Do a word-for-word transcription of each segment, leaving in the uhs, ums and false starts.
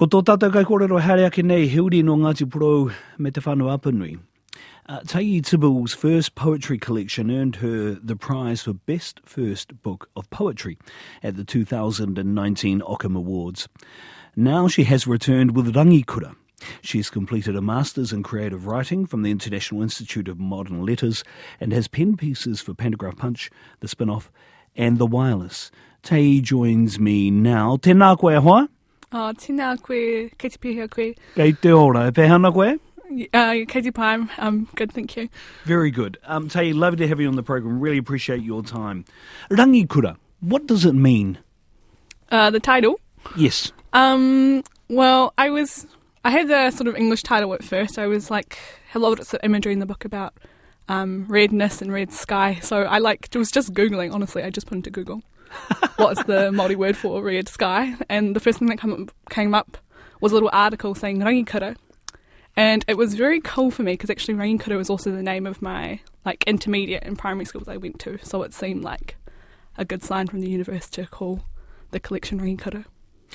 Ko tō tātou kai kōrero haere ake nei, Hildi no Ngāti Porou me te whanau apanui. Uh, Tayi Tibble's first poetry collection earned her the prize for Best First Book of Poetry at the two thousand nineteen Ockham Awards. Now she has returned with Rangikura. She has completed a Master's in Creative Writing from the International Institute of Modern Letters and has penned pieces for Pantagraph Punch, The Spin-Off and The Wireless. Tayi joins me now. Tēnā koe hoa? Oh, tēnā koe, kei te pihia koe. Kei te ora, e pehana koe? Uh, kei te pai, um, good, thank you. Very good. Um, Tayi, lovely to have you on the program. Really appreciate your time. Rangikura, what does it mean? Uh, the title? Yes. Um, well, I was, I had the sort of English title at first. I was like, had lots of imagery in the book about um, redness and red sky. So I like, it was just Googling, honestly. I just put into Google. What's the Māori word for red sky? And the first thing that come up, came up was a little article saying Rangikura. And it was very cool for me because actually Rangikura was also the name of my like intermediate and primary schools I went to. So it seemed like a good sign from the universe to call the collection Rangikura.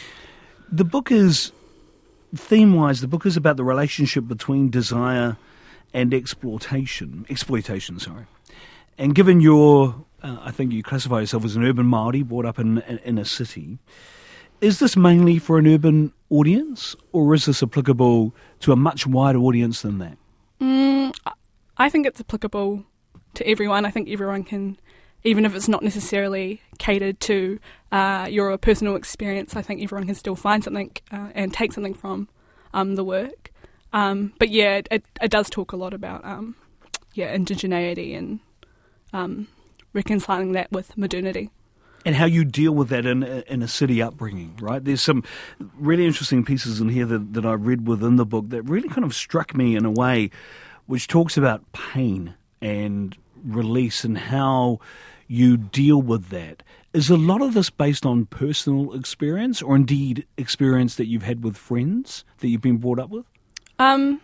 The book is, theme-wise, the book is about the relationship between desire and exploitation. Exploitation, sorry. And given your, uh, I think you classify yourself as an urban Māori, brought up in, in, in a city, is this mainly for an urban audience, or is this applicable to a much wider audience than that? Mm, I think it's applicable to everyone. I think everyone can, even if it's not necessarily catered to uh, your personal experience, I think everyone can still find something uh, and take something from um, the work. Um, but yeah, it, it does talk a lot about um, yeah indigeneity and um, reconciling that with modernity. And how you deal with that in, in a city upbringing, right? There's some really interesting pieces in here that, that I read within the book that really kind of struck me in a way which talks about pain and release and how you deal with that. Is a lot of this based on personal experience or indeed experience that you've had with friends that you've been brought up with? Um,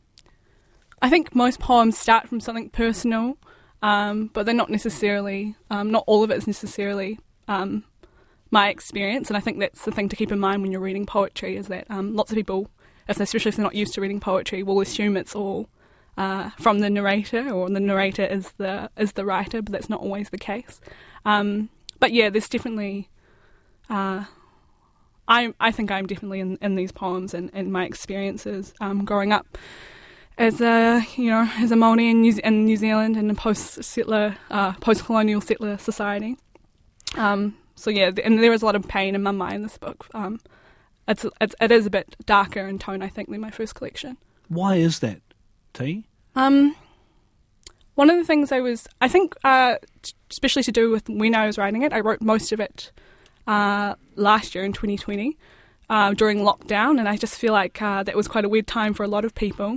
I think most poems start from something personal, um, but they're not necessarily, um, not all of it is necessarily um, my experience, and I think that's the thing to keep in mind when you're reading poetry is that um, lots of people, if they, especially if they're not used to reading poetry, will assume it's all uh, from the narrator, or the narrator is the is the writer, but that's not always the case. Um, but yeah, there's definitely, uh, I I think I'm definitely in, in these poems and, and my experiences um, growing up as a you know as a Māori in New, in New Zealand in a post settler uh, post colonial settler society. Um, so yeah, and there is a lot of pain in Mama in this book. Um, it's, it's it is a bit darker in tone, I think, than my first collection. Why is that, T? Um, one of the things I was, I think, uh, especially to do with when I was writing it, I wrote most of it uh, last year in twenty twenty uh, during lockdown, and I just feel like uh, that was quite a weird time for a lot of people.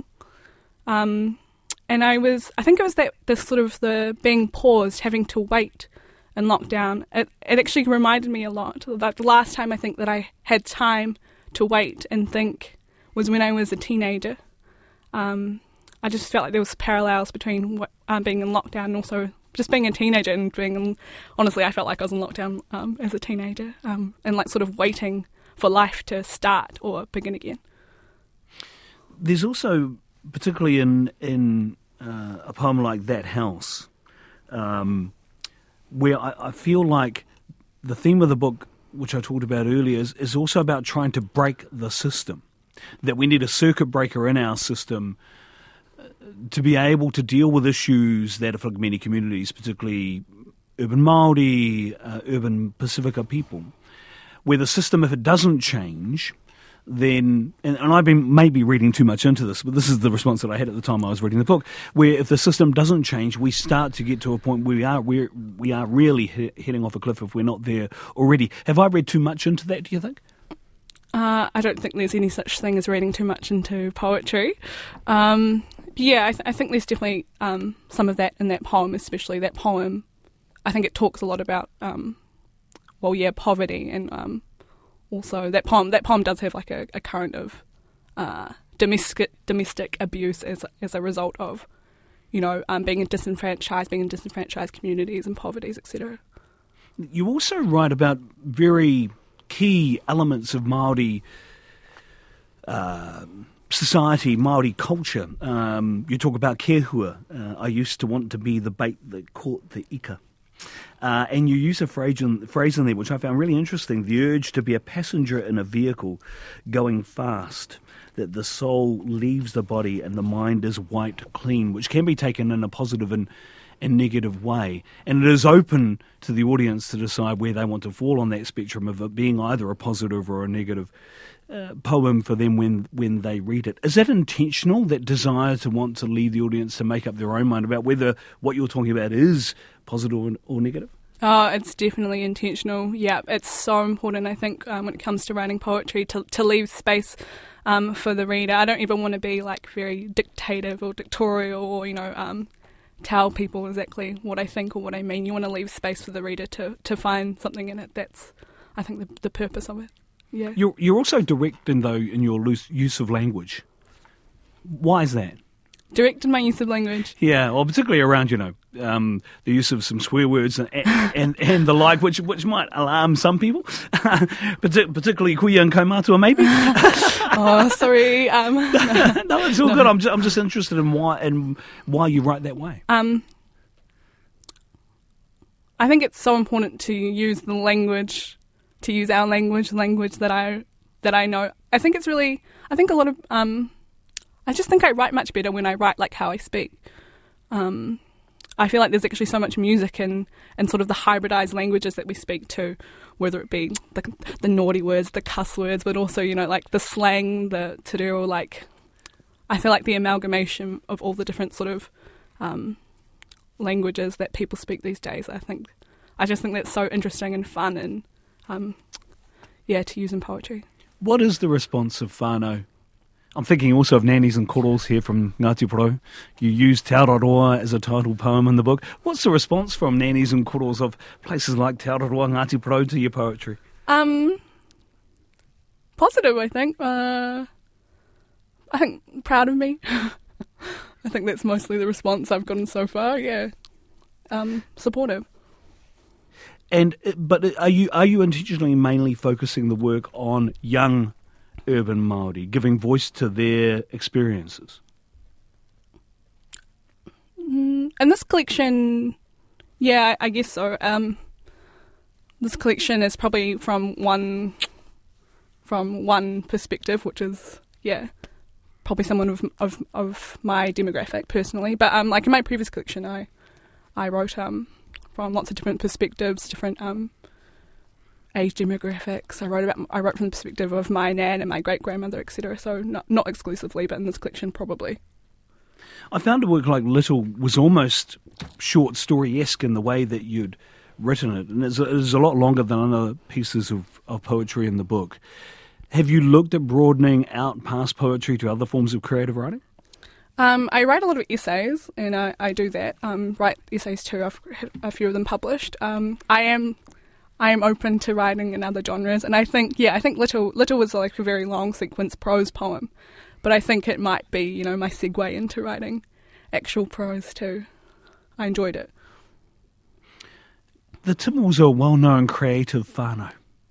Um, and I was, I think it was that this sort of the being paused, having to wait in lockdown. It, it actually reminded me a lot. That the last time I think that I had time to wait and think was when I was a teenager. Um, I just felt like there was parallels between what, um, being in lockdown and also just being a teenager and being in, honestly, I felt like I was in lockdown um, as a teenager um, and like sort of waiting for life to start or begin again. There's also, particularly in in uh, a poem like That House, um, where I, I feel like the theme of the book, which I talked about earlier, is, is also about trying to break the system, that we need a circuit breaker in our system to be able to deal with issues that afflict many communities, particularly urban Māori, uh, urban Pacifica people, where the system, if it doesn't change, then, and, and I've been maybe reading too much into this, but this is the response that I had at the time I was reading the book, where if the system doesn't change, we start to get to a point where we are we're, we are really he- heading off a cliff if we're not there already. Have I read too much into that, do you think? Uh, I don't think there's any such thing as reading too much into poetry. Um, yeah, I, th- I think there's definitely um, some of that in that poem, especially that poem. I think it talks a lot about, um, well, yeah, poverty and um, also that poem. That poem does have like a, a current of uh, domestic domestic abuse as as a result of, you know, um, being disenfranchised, being in disenfranchised communities and poverties, et cetera. You also write about very key elements of Māori uh, society, Māori culture. Um, you talk about kehua. Uh, I used to want to be the bait that caught the ika. Uh, and you use a phrase in, phrase in there which I found really interesting, the urge to be a passenger in a vehicle going fast, that the soul leaves the body and the mind is wiped clean, which can be taken in a positive and, and negative way. And it is open to the audience to decide where they want to fall on that spectrum of it being either a positive or a negative uh, poem for them when, when they read it. Is that intentional, that desire to want to lead the audience to make up their own mind about whether what you're talking about is positive or negative? Oh, it's definitely intentional. Yeah, it's so important, I think, um, when it comes to writing poetry, to to leave space um, for the reader. I don't even want to be like very dictative or dictatorial or, you know, um, tell people exactly what I think or what I mean. You want to leave space for the reader to, to find something in it. That's, I think, the, the purpose of it. Yeah. You're, you're also direct, in, though, in your loose use of language. Why is that? Direct in my use of language. Yeah, well, particularly around, you know, um, the use of some swear words and and, and the like, which which might alarm some people, particularly kuia and kaumātua, maybe. Oh, sorry. Um, no, no, it's all no. good. I'm just, I'm just interested in why and why you write that way. Um, I think it's so important to use the language, to use our language, language that I that I know. I think it's really. I think a lot of. Um, I just think I write much better when I write like how I speak. Um, I feel like there's actually so much music in, in sort of the hybridized languages that we speak to, whether it be the, the naughty words, the cuss words, but also, you know, like the slang, the te reo, like, I feel like the amalgamation of all the different sort of um, languages that people speak these days, I think, I just think that's so interesting and fun and, um, yeah, to use in poetry. What is the response of whānau? I'm thinking also of Nannies and Korals here from Ngāti Porou. You use Te Araroa as a title poem in the book. What's the response from Nannies and Korals of places like Te Araroa, Ngāti Porou to your poetry? Um, positive, I think. Uh, I think proud of me. I think that's mostly the response I've gotten so far, yeah. Um, supportive. And But are you are you intentionally mainly focusing the work on young urban Māori, giving voice to their experiences? Mm, and this collection, yeah, I, I guess so. Um, this collection is probably from one from one perspective, which is, yeah, probably someone of of, of my demographic personally. But um, like in my previous collection, I I wrote um from lots of different perspectives, different um. age demographics. I wrote about. I wrote from the perspective of my nan and my great grandmother, et cetera. So not not exclusively, but in this collection, probably. I found a work like Little was almost short story-esque in the way that you'd written it, and it's a, it's a lot longer than other pieces of, of poetry in the book. Have you looked at broadening out past poetry to other forms of creative writing? Um, I write a lot of essays, and I, I do that. Um, write essays too. I've had a few of them published. Um, I am. I am open to writing in other genres, and I think, yeah, I think Little Little was like a very long sequence prose poem, but I think it might be, you know, my segue into writing actual prose too. I enjoyed it. The Timors are a well-known creative whānau.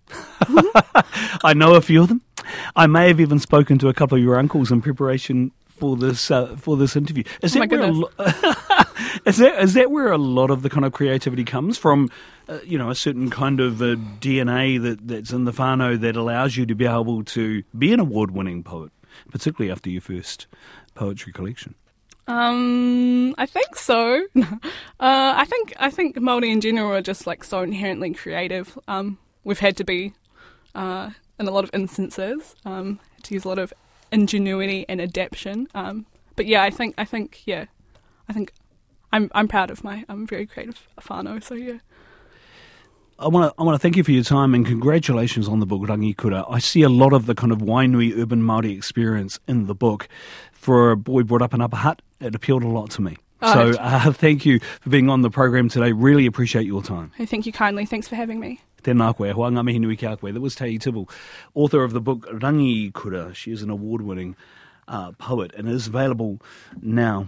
I know a few of them. I may have even spoken to a couple of your uncles in preparation for this uh, for this interview. Is oh my that where goodness. a lo- is that is that where a lot of the kind of creativity comes from? Uh, you know, a certain kind of uh, D N A that, that's in the whānau that allows you to be able to be an award-winning poet, particularly after your first poetry collection. Um, I think so. uh, I think I think Māori in general are just like so inherently creative. Um, we've had to be, uh, in a lot of instances, um, to use a lot of ingenuity and adaptation. Um, but yeah, I think I think yeah, I think I'm I'm proud of my I'm very creative whānau. So yeah. I want to I want to thank you for your time and congratulations on the book Rangi Kura. I see a lot of the kind of Wainui urban Māori experience in the book. For a boy brought up in Upper Hutt, it appealed a lot to me. Oh, so uh, thank you for being on the program today. Really appreciate your time. Hey, thank you kindly. Thanks for having me. Tēnā koe, hoa ngā mihi nui kia koe. That was Tei Tibble, author of the book Rangi Kura. She is an award-winning uh, poet and is available now.